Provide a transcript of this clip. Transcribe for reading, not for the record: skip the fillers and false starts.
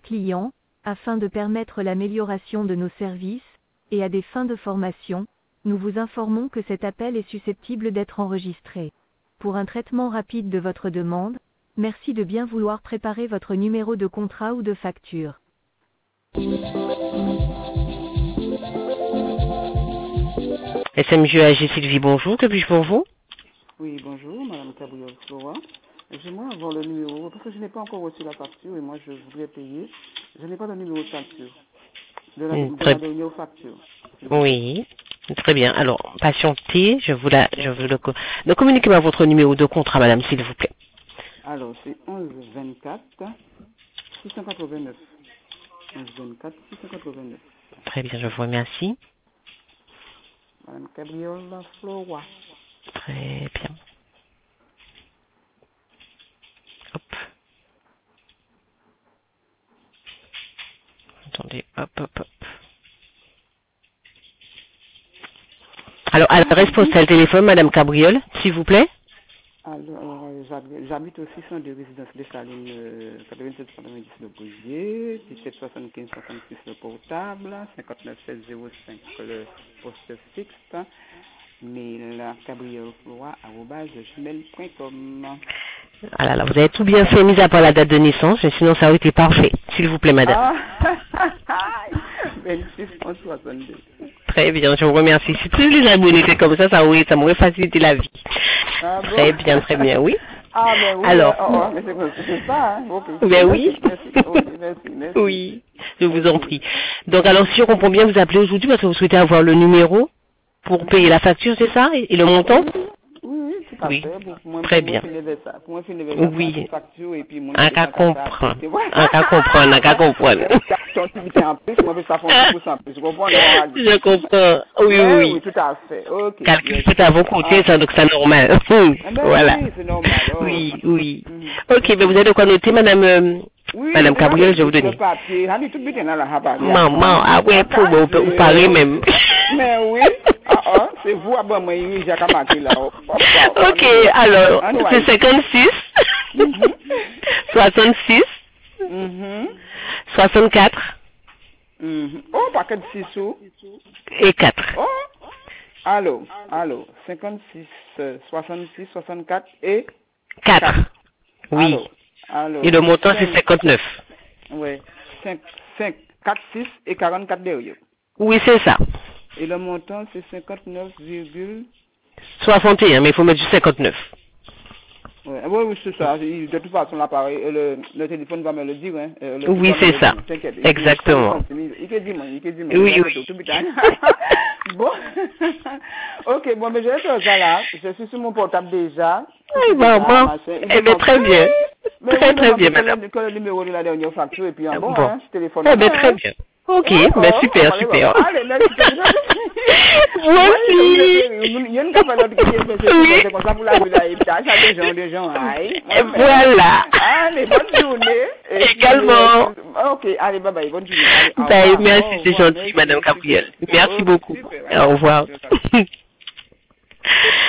clients, afin de permettre l'amélioration de nos services, et à des fins de formation, nous vous informons que cet appel est susceptible d'être enregistré. Pour un traitement rapide de votre demande, merci de bien vouloir préparer votre numéro de contrat ou de facture. SMG AG Sylvie, bonjour, que puis-je pour vous? Oui, bonjour, Madame Gabrielle Flora. J'aimerais avoir le numéro, parce que je n'ai pas encore reçu la facture et moi je voudrais payer. Je n'ai pas le numéro de facture, de la dernière facture. Oui, très bien. Alors, patientez, donc, communiquez-moi votre numéro de contrat, madame, s'il vous plaît. Alors, c'est 11 24 689. 11 24 689. Très bien, je vous remercie. Madame Gabrielle Flora. Très bien. Hop. Attendez, hop. Alors, adresse postale téléphone, madame Cabriole, s'il vous plaît. Alors, j'habite au 602 résidence des Salines, 87-90 le Bouvier, 17-75-66 le portable, 59-16-05 le poste fixe, mail cabrioleflora@gmail.com. Ah là, vous avez tout bien fait, mis à part la date de naissance, mais sinon ça aurait été parfait, s'il vous plaît, madame. 26-62. Très bien, je vous remercie. Si tous les abonnés étaient comme ça m'aurait facilité la vie. Ah bon? Très bien, oui. Ah ben oui, alors, mais c'est ça, hein? Okay. Ben oui. Merci. Oui, je vous en prie. Donc alors, si je comprends bien, vous appelez aujourd'hui parce que vous souhaitez avoir le numéro pour payer la facture, c'est ça? Et le montant? Oui, tout à fait. Très bien. Pour moi, finir oui. facture et puis mon un cas comprendre. Je comprends. Oui. Tout à fait. Ok. Calcul tout à vos côtés, ça, donc c'est normal. Voilà. Oui, c'est normal. Oui. Ok, mais vous avez de quoi noter, madame, madame Gabrielle, je vais vous donner. Maman, ah ouais, pour vous parler même. Mais oui. C'est vous, moi, j'ai marqué là. Ok, alors, c'est 56, 66, 64, paquet de 6 sous. Et 4. Allô, 56, 66, 64 et 4. Oui. Allô. Et le montant, c'est 59. Oui, 4, 6 et 44 derrière. Oui, c'est ça. Et le montant, c'est 59,61, mais il faut mettre du 59. Oui, c'est ça. De toute façon, l'appareil, le téléphone va me le dire. Hein. Oui, c'est ça. Exactement. Il peut dire, Oui. Bon. Ok, bon, mais je vais faire ça là. Je suis sur mon portable déjà. Oui, maman. Eh bien, très bien. Très bien, madame. Que le numéro de la dernière facture et puis bon, ce téléphone. Eh bien, très bien. Ok, ben super. Allez, merci. Moi aussi. Il y a une capacité de c'est comme ça pour la vie là, des gens. Voilà. Allez, bonne journée. Également. Ok, allez, bye, bonne journée. Bye, merci, c'est gentil, madame Gabrielle. Merci beaucoup. Au revoir.